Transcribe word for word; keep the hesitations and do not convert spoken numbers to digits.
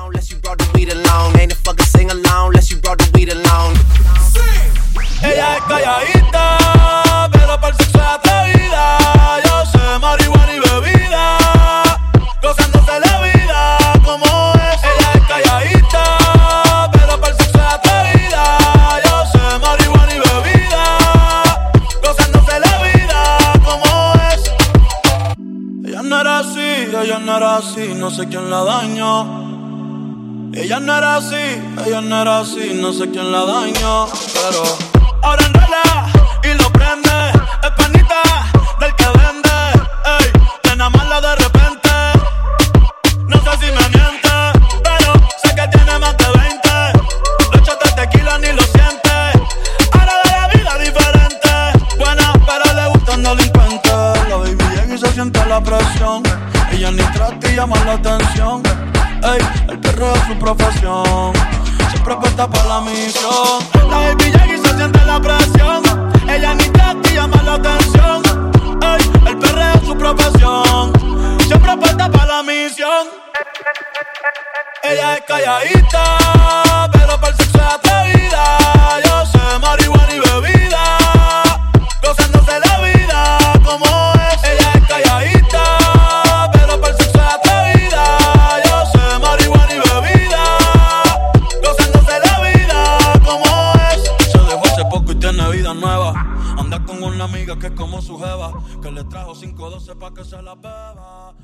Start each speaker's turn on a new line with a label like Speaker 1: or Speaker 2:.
Speaker 1: Unless you brought the weed along. Ain't a fucking sing along unless you brought the weed along.
Speaker 2: Ella es calladita, pero para el sexo es atrevida. Yo sé marihuana y bebida, gozándose la vida como es. Ella es calladita, pero para el sexo es atrevida. Yo sé marihuana y bebida, gozándose la vida como es. Ella no era así, ella no era así, no sé quién la dañó. Ella no era así, ella no era así, no sé quién la dañó, pero ahora enrola y lo prende. Es panita del que vende, ey, te enamorla de repente. No sé si me miente, pero sé que tiene más de veinte. Los shots de tequila ni lo siente. Ahora de la vida diferente. Buena, pero le gustan delincuentes. La baby llega y se siente la presión. Ella ni trata y llama la atención. Ey, el perro es su profesión. Siempre puesta para la misión. La baby llega y se siente la presión. Ella ni trata y llama la atención. Ey, el perro es su profesión. Siempre puesta para la misión. Ella es calladita, pero para el sexo es atrevida. Yo sé marihuana y bebida, gozándose la vida como es. Ella es calladita, pero para el sexo es atrevida. Yo sé marihuana y bebida, gozándose la vida como es. Se dejó hace poco y tiene vida nueva. Anda con una amiga que es como su jeva, que le trajo cinco doce pa' que se la beba.